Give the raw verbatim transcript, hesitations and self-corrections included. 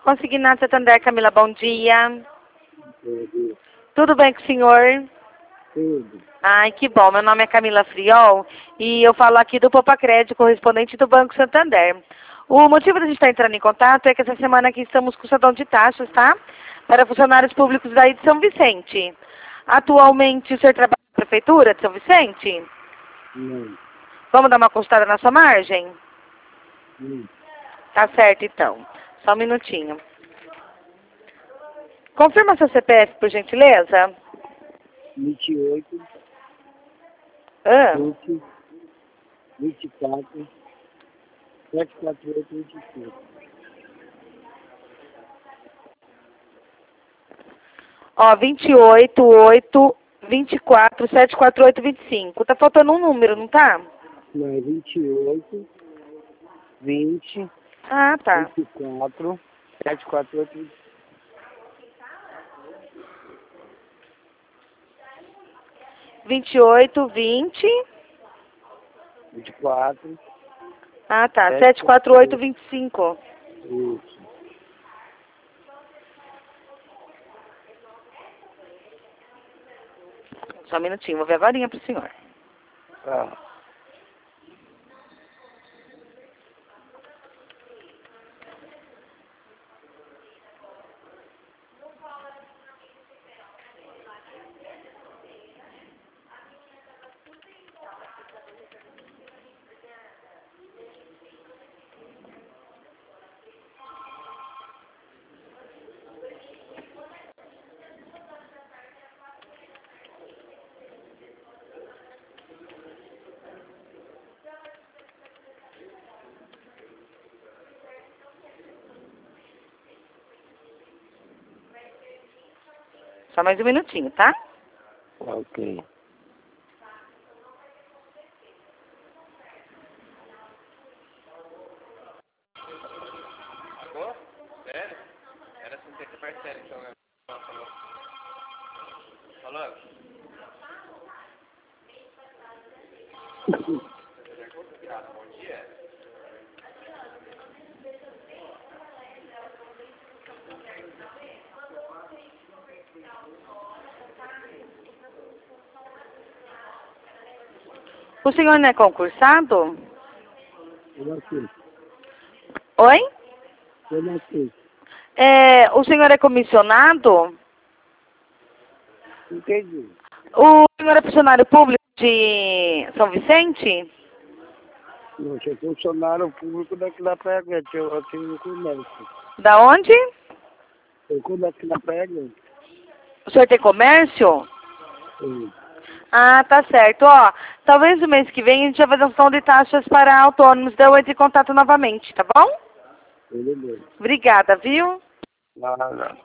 Consignado Santander, Camila, bom dia. Tudo. Tudo bem com o senhor? Tudo. Ai, que bom. Meu nome é Camila Friol e eu falo aqui do Poupa Crédito, correspondente do Banco Santander. O motivo da gente estar entrando em contato é que essa semana aqui estamos com o cessão de taxas, tá? Para funcionários públicos daí de São Vicente. Atualmente o senhor trabalha na Prefeitura de São Vicente? Não. Vamos dar uma consultada na sua margem? Hum. Tá certo, então. Só um minutinho. Confirma seu C P F, por gentileza. vinte e oito, Ah, vinte, vinte e quatro, sete quatro oito, vinte e cinco. ó, vinte e oito, oito, vinte e quatro, sete quatro oito, vinte e cinco. Tá faltando um número, não tá? Não, é vinte e oito, vinte, Ah, tá. vinte e quatro, sete quatro oito, vinte e cinco. vinte e oito, vinte. vinte e quatro, Ah, tá. Sete, sete quatro oito, vinte e cinco. isso. Só um minutinho, vou ver agora pro senhor. Ah. Só mais um minutinho, tá? Ok. Acabou? Sério? Era cinquenta parcela, então, né? Falou. Falou? Bom dia. O senhor não é concursado? Eu nasci. Oi? Eu nasci. É, o senhor é comissionado? Entendi. O senhor é funcionário público de São Vicente? Não, sou funcionário público daqui da Praia Grande. Eu, eu tenho comércio. Da onde? Eu cuido daqui da Praia Grande. O senhor tem comércio? Sim. Ah, tá certo. Ó, talvez no mês que vem a gente vai fazer a função de taxas para autônomos. Daí eu entro em contato novamente, tá bom? Tudo bem. Obrigada, viu? Nada.